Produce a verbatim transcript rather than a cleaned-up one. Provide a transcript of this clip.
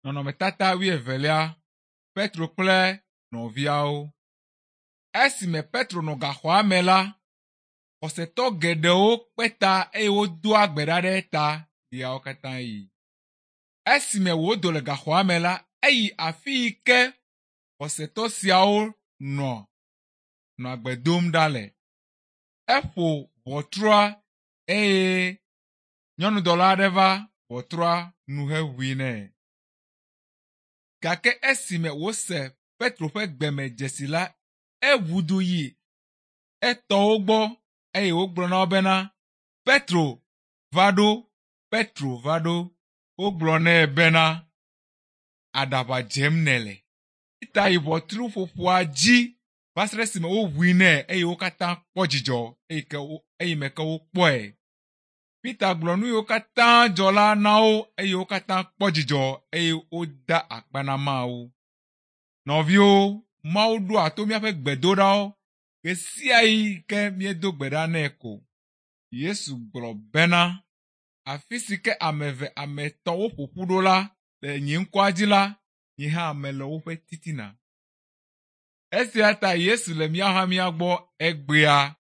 Nɔnɔmetata wuievelia, Petro kple nɔviawo. Esime Petro nɔ gaxɔa me la, xɔsetɔ geɖewo kpe ta eye wodoa gbe ɖa ɖe eta yawo katã yi. Esime wòdo le gaxɔa me la, eyi afi yi ke xɔsetɔ siawo nɔ nɔ agbe dom ɖa le. Eƒo ʋɔtrua eye nyɔnudɔla aɖe va ʋɔtrua nu heʋui nɛ. Gake esime wòse Petro ƒe gbeme dzesi la, eʋu du yi etɔwo gbɔ eye wogblɔ na wo bena, Petro va ɖo, Petro va ɖo. Wogblɔ nɛ bena, aɖaʋa dzem nèle. Pita yi ʋɔtruƒoƒoa dzi va se ɖe esime woʋui nɛ eye wo katã kpɔ dzidzɔ eyi me ke wokpɔe. Pita gblɔ nu yiwo katã dzɔ la na wo eye wo katã kpɔ dzidzɔ eye woda akpa na Mawu. Nɔviwo, Mawu ɖoa to míaƒe gbedoɖawo ɣe sia ɣi ke míedo gbe ɖa nɛ ko. Yesu gblɔ bena, afi si ke ame eve ame etɔ̃ woƒoƒu ɖo la, le nye ŋkɔa dzi la, nye hã me le woƒe titina. Esia ta Yesu le mía hã mía gbɔ egbea